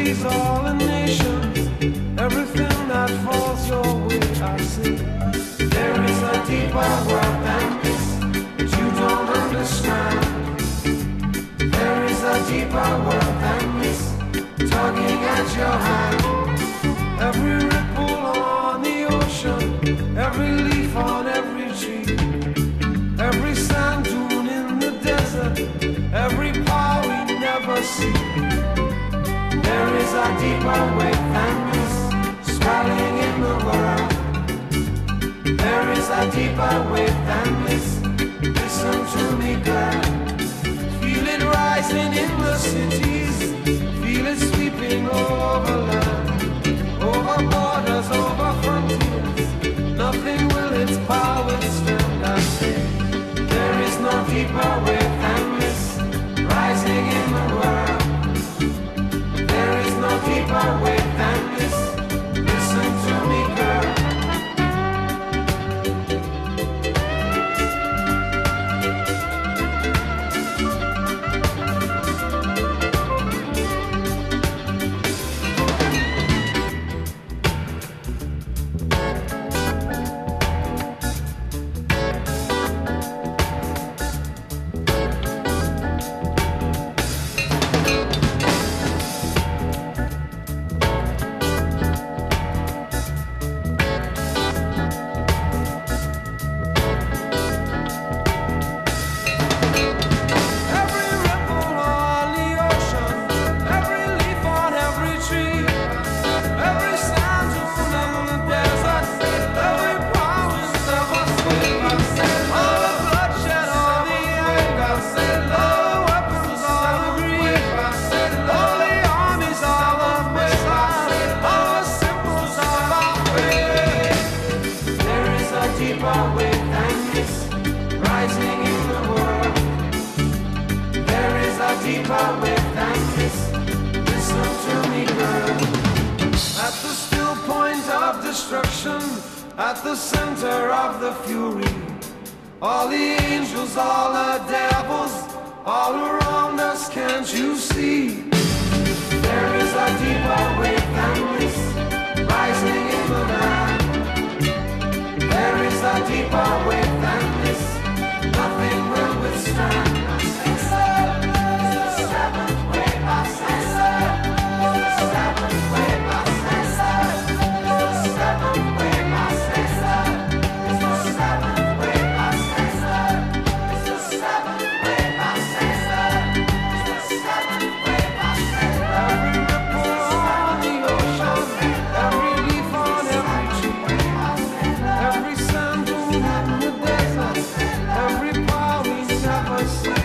countries, all the nations, everything that falls your way, I see. There is a deeper world than this that you don't understand. There is a deeper world than this, tugging at your hand. Every ripple on the ocean, every leaf on every tree, every sand dune in the desert, every power we never see. There is a deeper way than this, swelling in the world. There is a deeper way than this, listen to me, girl. Feel it rising in the cities, feel it sweeping over land, over borders, over frontiers. Nothing will its power stand, I say. There is no deeper way than this, rising in the world. There is no deeper way than this, listen to me, girl. At the center of the fury, all the angels, all the devils, all around us, can't you see? There is a deeper way than this, rising in the land. There is a deeper way than this, nothing will withstand. It's the seventh way, I say, it's the seventh way, I say, it's the seventh way. Every power we never see.